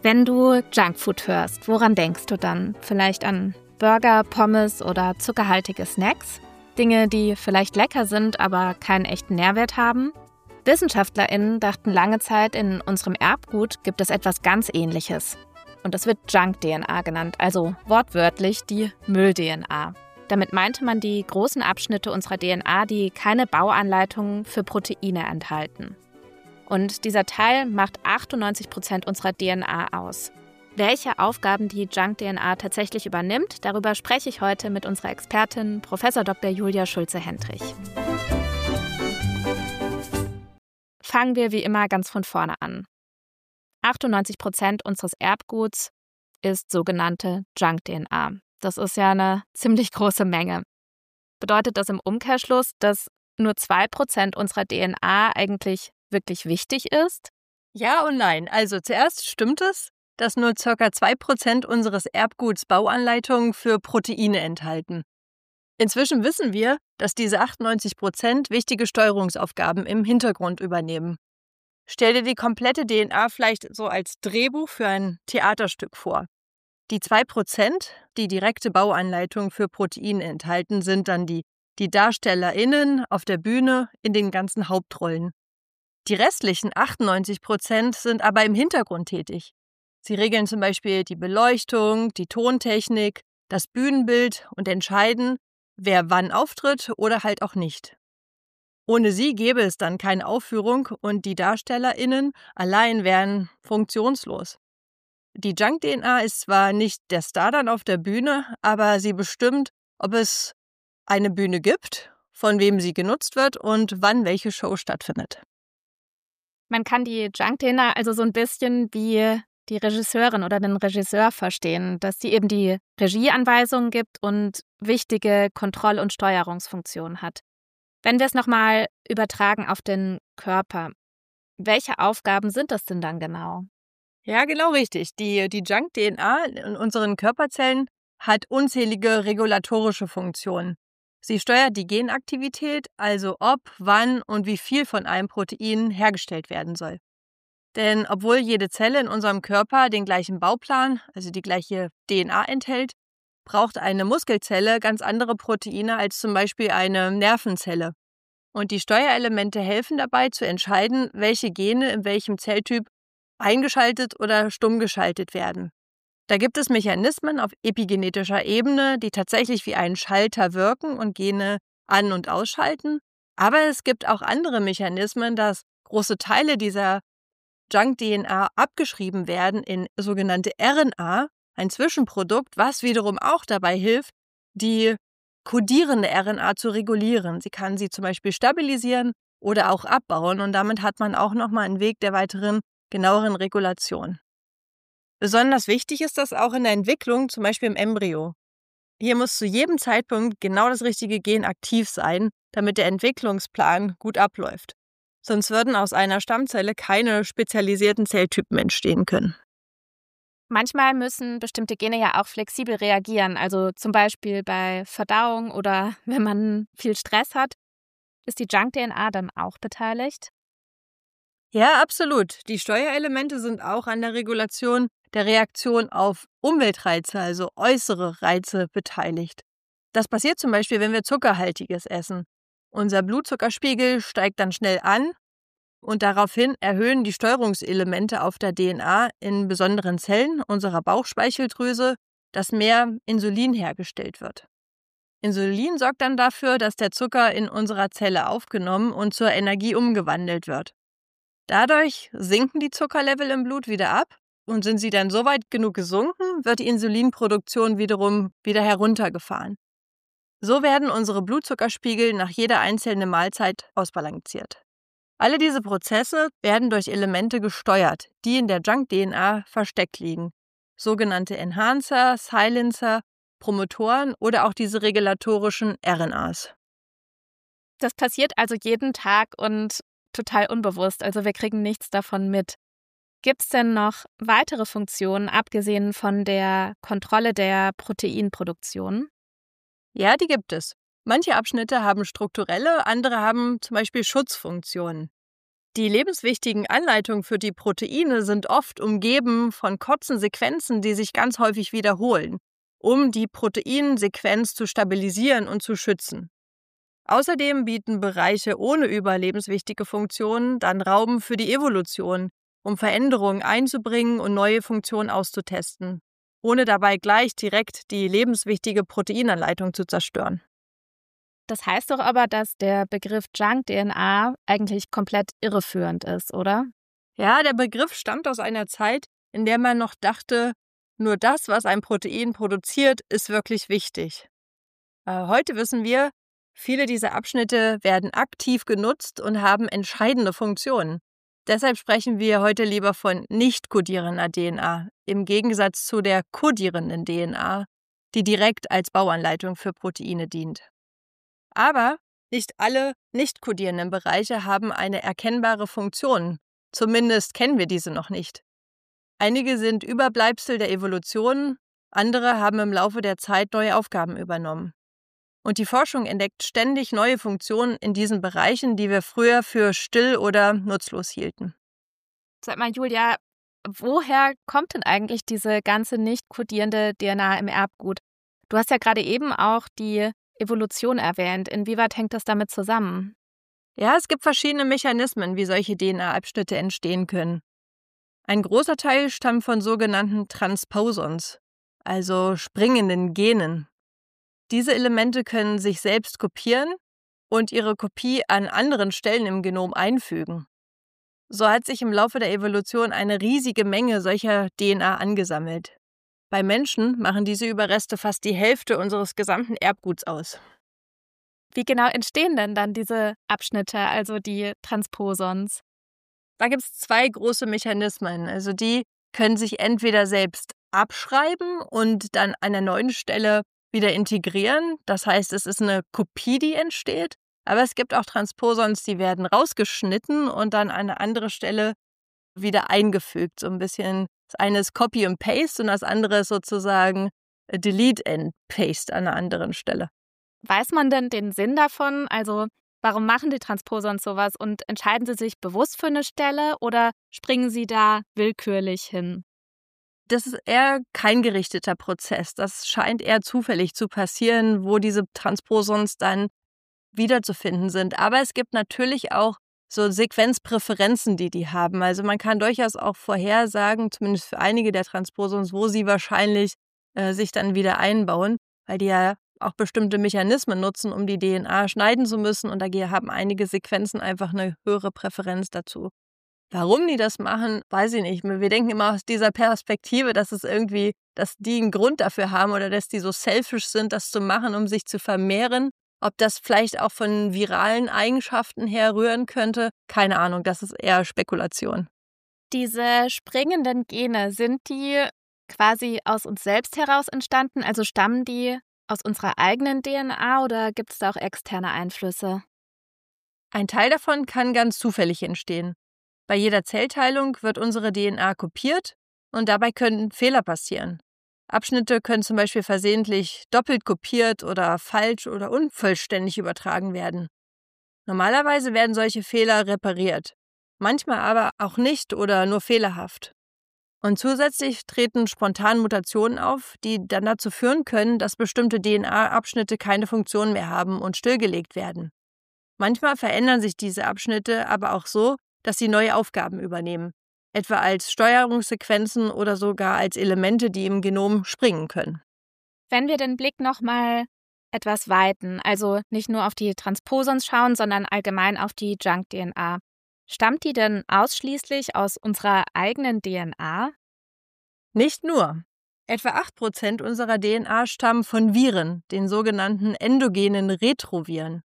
Wenn du Junkfood hörst, woran denkst du dann? Vielleicht an Burger, Pommes oder zuckerhaltige Snacks? Dinge, die vielleicht lecker sind, aber keinen echten Nährwert haben? WissenschaftlerInnen dachten lange Zeit, in unserem Erbgut gibt es etwas ganz Ähnliches. Und es wird Junk-DNA genannt, also wortwörtlich die Müll-DNA. Damit meinte man die großen Abschnitte unserer DNA, die keine Bauanleitungen für Proteine enthalten. Und dieser Teil macht 98% unserer DNA aus. Welche Aufgaben die Junk-DNA tatsächlich übernimmt, darüber spreche ich heute mit unserer Expertin Prof. Dr. Julia Schulze-Hendrich. Fangen wir wie immer ganz von vorne an. 98% unseres Erbguts ist sogenannte Junk-DNA. Das ist ja eine ziemlich große Menge. Bedeutet das im Umkehrschluss, dass nur 2% unserer DNA eigentlich wirklich wichtig ist? Ja und nein. Also zuerst stimmt es, dass nur ca. 2% unseres Erbguts Bauanleitungen für Proteine enthalten. Inzwischen wissen wir, dass diese 98% wichtige Steuerungsaufgaben im Hintergrund übernehmen. Stell dir die komplette DNA vielleicht so als Drehbuch für ein Theaterstück vor. Die 2%, die direkte Bauanleitung für Proteine enthalten, sind dann die DarstellerInnen auf der Bühne in den ganzen Hauptrollen. Die restlichen 98% sind aber im Hintergrund tätig. Sie regeln zum Beispiel die Beleuchtung, die Tontechnik, das Bühnenbild und entscheiden, wer wann auftritt oder halt auch nicht. Ohne sie gäbe es dann keine Aufführung und die DarstellerInnen allein wären funktionslos. Die Junk-DNA ist zwar nicht der Star dann auf der Bühne, aber sie bestimmt, ob es eine Bühne gibt, von wem sie genutzt wird und wann welche Show stattfindet. Man kann die Junk-DNA also so ein bisschen wie die Regisseurin oder den Regisseur verstehen, dass sie eben die Regieanweisungen gibt und wichtige Kontroll- und Steuerungsfunktionen hat. Wenn wir es nochmal übertragen auf den Körper, welche Aufgaben sind das denn dann genau? Ja, genau richtig. Die Junk-DNA in unseren Körperzellen hat unzählige regulatorische Funktionen. Sie steuert die Genaktivität, also ob, wann und wie viel von einem Protein hergestellt werden soll. Denn obwohl jede Zelle in unserem Körper den gleichen Bauplan, also die gleiche DNA enthält, braucht eine Muskelzelle ganz andere Proteine als zum Beispiel eine Nervenzelle. Und die Steuerelemente helfen dabei zu entscheiden, welche Gene in welchem Zelltyp eingeschaltet oder stumm geschaltet werden. Da gibt es Mechanismen auf epigenetischer Ebene, die tatsächlich wie ein Schalter wirken und Gene an- und ausschalten. Aber es gibt auch andere Mechanismen, dass große Teile dieser Junk-DNA abgeschrieben werden in sogenannte RNA, ein Zwischenprodukt, was wiederum auch dabei hilft, die kodierende RNA zu regulieren. Sie kann sie zum Beispiel stabilisieren oder auch abbauen und damit hat man auch nochmal einen Weg der weiteren, genaueren Regulation. Besonders wichtig ist das auch in der Entwicklung, zum Beispiel im Embryo. Hier muss zu jedem Zeitpunkt genau das richtige Gen aktiv sein, damit der Entwicklungsplan gut abläuft. Sonst würden aus einer Stammzelle keine spezialisierten Zelltypen entstehen können. Manchmal müssen bestimmte Gene ja auch flexibel reagieren, also zum Beispiel bei Verdauung oder wenn man viel Stress hat. Ist die Junk-DNA dann auch beteiligt? Ja, absolut. Die Steuerelemente sind auch an der Regulation der Reaktion auf Umweltreize, also äußere Reize, beteiligt. Das passiert zum Beispiel, wenn wir Zuckerhaltiges essen. Unser Blutzuckerspiegel steigt dann schnell an und daraufhin erhöhen die Steuerungselemente auf der DNA in besonderen Zellen unserer Bauchspeicheldrüse, dass mehr Insulin hergestellt wird. Insulin sorgt dann dafür, dass der Zucker in unserer Zelle aufgenommen und zur Energie umgewandelt wird. Dadurch sinken die Zuckerlevel im Blut wieder ab und sind sie dann so weit genug gesunken, wird die Insulinproduktion wiederum wieder heruntergefahren. So werden unsere Blutzuckerspiegel nach jeder einzelnen Mahlzeit ausbalanciert. Alle diese Prozesse werden durch Elemente gesteuert, die in der Junk-DNA versteckt liegen. Sogenannte Enhancer, Silencer, Promotoren oder auch diese regulatorischen RNAs. Das passiert also jeden Tag und total unbewusst, also wir kriegen nichts davon mit. Gibt es denn noch weitere Funktionen, abgesehen von der Kontrolle der Proteinproduktion? Ja, die gibt es. Manche Abschnitte haben strukturelle, andere haben zum Beispiel Schutzfunktionen. Die lebenswichtigen Anleitungen für die Proteine sind oft umgeben von kurzen Sequenzen, die sich ganz häufig wiederholen, um die Proteinsequenz zu stabilisieren und zu schützen. Außerdem bieten Bereiche ohne überlebenswichtige Funktionen dann Raum für die Evolution, um Veränderungen einzubringen und neue Funktionen auszutesten, ohne dabei gleich direkt die lebenswichtige Proteinanleitung zu zerstören. Das heißt doch aber, dass der Begriff Junk-DNA eigentlich komplett irreführend ist, oder? Ja, der Begriff stammt aus einer Zeit, in der man noch dachte, nur das, was ein Protein produziert, ist wirklich wichtig. Heute wissen wir, viele dieser Abschnitte werden aktiv genutzt und haben entscheidende Funktionen. Deshalb sprechen wir heute lieber von nicht kodierender DNA, im Gegensatz zu der kodierenden DNA, die direkt als Bauanleitung für Proteine dient. Aber nicht alle nicht kodierenden Bereiche haben eine erkennbare Funktion. Zumindest kennen wir diese noch nicht. Einige sind Überbleibsel der Evolution, andere haben im Laufe der Zeit neue Aufgaben übernommen. Und die Forschung entdeckt ständig neue Funktionen in diesen Bereichen, die wir früher für still oder nutzlos hielten. Sag mal, Julia, woher kommt denn eigentlich diese ganze nicht kodierende DNA im Erbgut? Du hast ja gerade eben auch die Evolution erwähnt. Inwieweit hängt das damit zusammen? Ja, es gibt verschiedene Mechanismen, wie solche DNA-Abschnitte entstehen können. Ein großer Teil stammt von sogenannten Transposons, also springenden Genen. Diese Elemente können sich selbst kopieren und ihre Kopie an anderen Stellen im Genom einfügen. So hat sich im Laufe der Evolution eine riesige Menge solcher DNA angesammelt. Bei Menschen machen diese Überreste fast die Hälfte unseres gesamten Erbguts aus. Wie genau entstehen denn dann diese Abschnitte, also die Transposons? Da gibt es 2 große Mechanismen. Also die können sich entweder selbst abschreiben und dann an einer neuen Stelle wieder integrieren. Das heißt, es ist eine Kopie, die entsteht. Aber es gibt auch Transposons, die werden rausgeschnitten und dann an eine andere Stelle wieder eingefügt. So ein bisschen, das eine ist Copy and Paste und das andere ist sozusagen Delete and Paste an einer anderen Stelle. Weiß man denn den Sinn davon? Also warum machen die Transposons sowas und entscheiden sie sich bewusst für eine Stelle oder springen sie da willkürlich hin? Das ist eher kein gerichteter Prozess. Das scheint eher zufällig zu passieren, wo diese Transposons dann wiederzufinden sind. Aber es gibt natürlich auch so Sequenzpräferenzen, die haben. Also man kann durchaus auch vorhersagen, zumindest für einige der Transposons, wo sie wahrscheinlich sich dann wieder einbauen, weil die ja auch bestimmte Mechanismen nutzen, um die DNA schneiden zu müssen. Und da haben einige Sequenzen einfach eine höhere Präferenz dazu. Warum die das machen, weiß ich nicht. Wir denken immer aus dieser Perspektive, dass die einen Grund dafür haben oder dass die so selfish sind, das zu machen, um sich zu vermehren. Ob das vielleicht auch von viralen Eigenschaften her rühren könnte, keine Ahnung, das ist eher Spekulation. Diese springenden Gene, sind die quasi aus uns selbst heraus entstanden? Also stammen die aus unserer eigenen DNA oder gibt es da auch externe Einflüsse? Ein Teil davon kann ganz zufällig entstehen. Bei jeder Zellteilung wird unsere DNA kopiert und dabei können Fehler passieren. Abschnitte können zum Beispiel versehentlich doppelt kopiert oder falsch oder unvollständig übertragen werden. Normalerweise werden solche Fehler repariert, manchmal aber auch nicht oder nur fehlerhaft. Und zusätzlich treten spontan Mutationen auf, die dann dazu führen können, dass bestimmte DNA-Abschnitte keine Funktion mehr haben und stillgelegt werden. Manchmal verändern sich diese Abschnitte aber auch so, dass sie neue Aufgaben übernehmen, etwa als Steuerungssequenzen oder sogar als Elemente, die im Genom springen können. Wenn wir den Blick nochmal etwas weiten, also nicht nur auf die Transposons schauen, sondern allgemein auf die Junk-DNA, stammt die denn ausschließlich aus unserer eigenen DNA? Nicht nur. Etwa 8% unserer DNA stammen von Viren, den sogenannten endogenen Retroviren.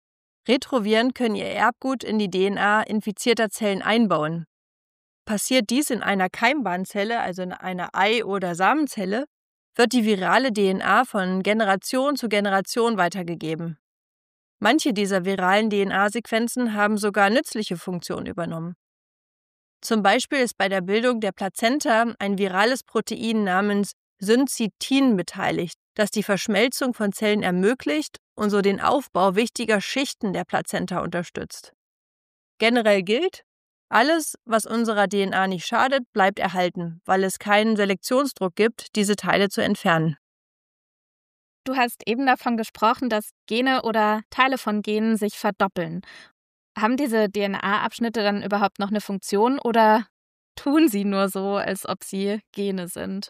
Retroviren können ihr Erbgut in die DNA infizierter Zellen einbauen. Passiert dies in einer Keimbahnzelle, also in einer Ei- oder Samenzelle, wird die virale DNA von Generation zu Generation weitergegeben. Manche dieser viralen DNA-Sequenzen haben sogar nützliche Funktionen übernommen. Zum Beispiel ist bei der Bildung der Plazenta ein virales Protein namens Syncytin beteiligt, das die Verschmelzung von Zellen ermöglicht und so den Aufbau wichtiger Schichten der Plazenta unterstützt. Generell gilt, Alles, was unserer DNA nicht schadet, bleibt erhalten, weil es keinen Selektionsdruck gibt, diese Teile zu entfernen. Du hast eben davon gesprochen, dass Gene oder Teile von Genen sich verdoppeln. Haben diese DNA-Abschnitte dann überhaupt noch eine Funktion oder tun sie nur so, als ob sie Gene sind?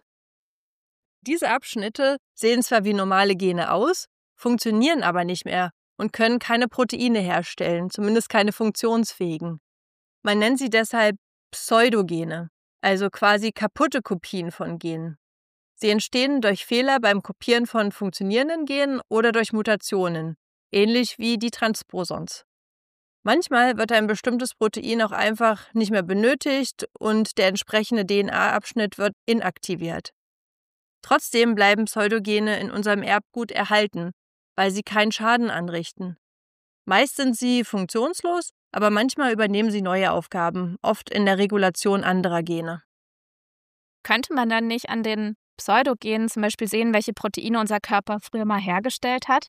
Diese Abschnitte sehen zwar wie normale Gene aus, funktionieren aber nicht mehr und können keine Proteine herstellen, zumindest keine funktionsfähigen. Man nennt sie deshalb Pseudogene, also quasi kaputte Kopien von Genen. Sie entstehen durch Fehler beim Kopieren von funktionierenden Genen oder durch Mutationen, ähnlich wie die Transposons. Manchmal wird ein bestimmtes Protein auch einfach nicht mehr benötigt und der entsprechende DNA-Abschnitt wird inaktiviert. Trotzdem bleiben Pseudogene in unserem Erbgut erhalten, weil sie keinen Schaden anrichten. Meist sind sie funktionslos, aber manchmal übernehmen sie neue Aufgaben, oft in der Regulation anderer Gene. Könnte man dann nicht an den Pseudogenen zum Beispiel sehen, welche Proteine unser Körper früher mal hergestellt hat?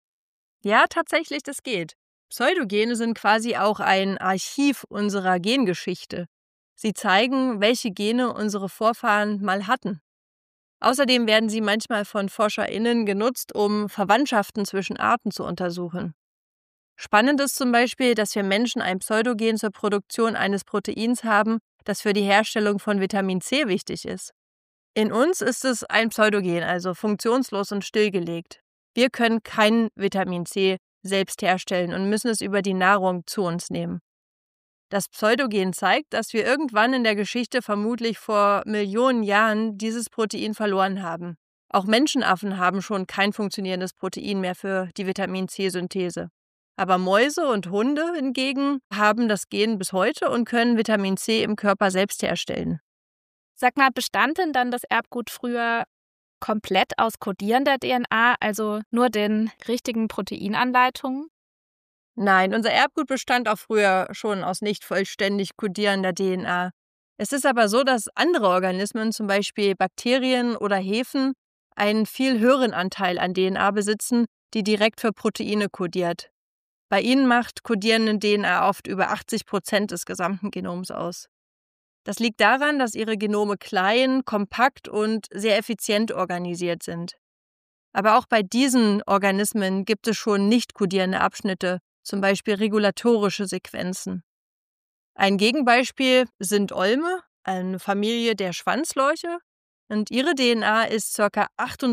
Ja, tatsächlich, das geht. Pseudogene sind quasi auch ein Archiv unserer Gengeschichte. Sie zeigen, welche Gene unsere Vorfahren mal hatten. Außerdem werden sie manchmal von ForscherInnen genutzt, um Verwandtschaften zwischen Arten zu untersuchen. Spannend ist zum Beispiel, dass wir Menschen ein Pseudogen zur Produktion eines Proteins haben, das für die Herstellung von Vitamin C wichtig ist. In uns ist es ein Pseudogen, also funktionslos und stillgelegt. Wir können kein Vitamin C selbst herstellen und müssen es über die Nahrung zu uns nehmen. Das Pseudogen zeigt, dass wir irgendwann in der Geschichte vermutlich vor Millionen Jahren dieses Protein verloren haben. Auch Menschenaffen haben schon kein funktionierendes Protein mehr für die Vitamin C-Synthese. Aber Mäuse und Hunde hingegen haben das Gen bis heute und können Vitamin C im Körper selbst herstellen. Sag mal, bestand denn dann das Erbgut früher komplett aus kodierender DNA, also nur den richtigen Proteinanleitungen? Nein, unser Erbgut bestand auch früher schon aus nicht vollständig kodierender DNA. Es ist aber so, dass andere Organismen, zum Beispiel Bakterien oder Hefen, einen viel höheren Anteil an DNA besitzen, die direkt für Proteine kodiert. Bei ihnen macht kodierende DNA oft über 80% des gesamten Genoms aus. Das liegt daran, dass ihre Genome klein, kompakt und sehr effizient organisiert sind. Aber auch bei diesen Organismen gibt es schon nicht kodierende Abschnitte, zum Beispiel regulatorische Sequenzen. Ein Gegenbeispiel sind Olme, eine Familie der Schwanzlorche, und ihre DNA ist ca.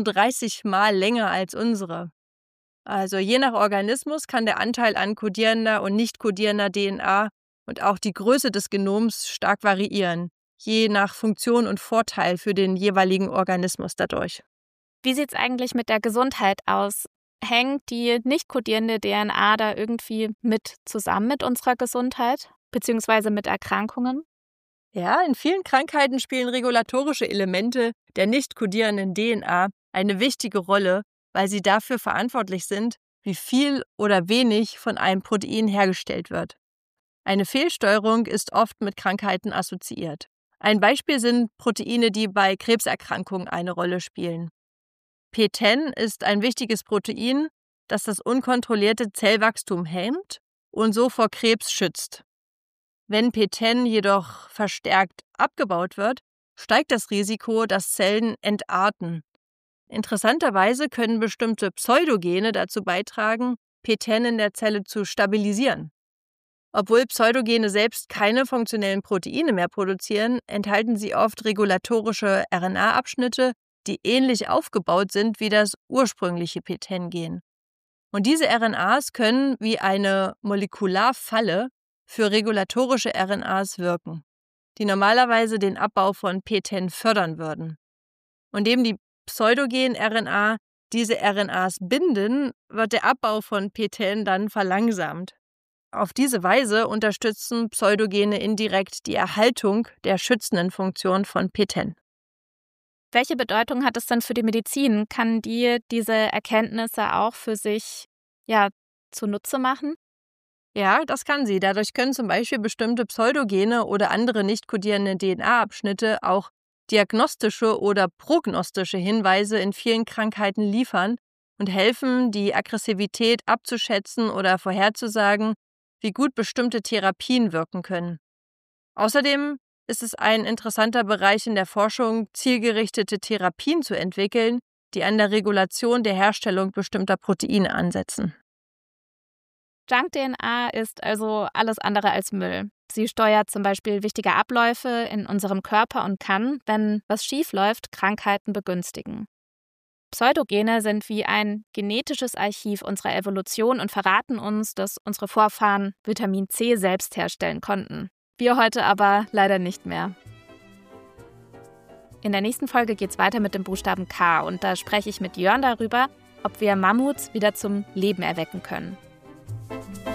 38 Mal länger als unsere. Also je nach Organismus kann der Anteil an kodierender und nicht kodierender DNA und auch die Größe des Genoms stark variieren, je nach Funktion und Vorteil für den jeweiligen Organismus dadurch. Wie sieht es eigentlich mit der Gesundheit aus? Hängt die nicht kodierende DNA da irgendwie mit zusammen mit unserer Gesundheit, beziehungsweise mit Erkrankungen? Ja, in vielen Krankheiten spielen regulatorische Elemente der nicht kodierenden DNA eine wichtige Rolle, weil sie dafür verantwortlich sind, wie viel oder wenig von einem Protein hergestellt wird. Eine Fehlsteuerung ist oft mit Krankheiten assoziiert. Ein Beispiel sind Proteine, die bei Krebserkrankungen eine Rolle spielen. PTEN ist ein wichtiges Protein, das das unkontrollierte Zellwachstum hemmt und so vor Krebs schützt. Wenn PTEN jedoch verstärkt abgebaut wird, steigt das Risiko, dass Zellen entarten. Interessanterweise können bestimmte Pseudogene dazu beitragen, PTEN in der Zelle zu stabilisieren. Obwohl Pseudogene selbst keine funktionellen Proteine mehr produzieren, enthalten sie oft regulatorische RNA-Abschnitte, die ähnlich aufgebaut sind wie das ursprüngliche PTEN-Gen. Und diese RNAs können wie eine Molekularfalle für regulatorische RNAs wirken, die normalerweise den Abbau von PTEN fördern würden. Und indem die Pseudogen-RNA diese RNAs binden, wird der Abbau von PTEN dann verlangsamt. Auf diese Weise unterstützen Pseudogene indirekt die Erhaltung der schützenden Funktion von PTEN. Welche Bedeutung hat es dann für die Medizin? Kann die diese Erkenntnisse auch für sich zunutze machen? Ja, das kann sie. Dadurch können zum Beispiel bestimmte Pseudogene oder andere nicht kodierende DNA-Abschnitte auch diagnostische oder prognostische Hinweise in vielen Krankheiten liefern und helfen, die Aggressivität abzuschätzen oder vorherzusagen, wie gut bestimmte Therapien wirken können. Außerdem ist es ein interessanter Bereich in der Forschung, zielgerichtete Therapien zu entwickeln, die an der Regulation der Herstellung bestimmter Proteine ansetzen. Junk-DNA ist also alles andere als Müll. Sie steuert zum Beispiel wichtige Abläufe in unserem Körper und kann, wenn was schief läuft, Krankheiten begünstigen. Pseudogene sind wie ein genetisches Archiv unserer Evolution und verraten uns, dass unsere Vorfahren Vitamin C selbst herstellen konnten. Wir heute aber leider nicht mehr. In der nächsten Folge geht es weiter mit dem Buchstaben K und da spreche ich mit Jörn darüber, ob wir Mammuts wieder zum Leben erwecken können.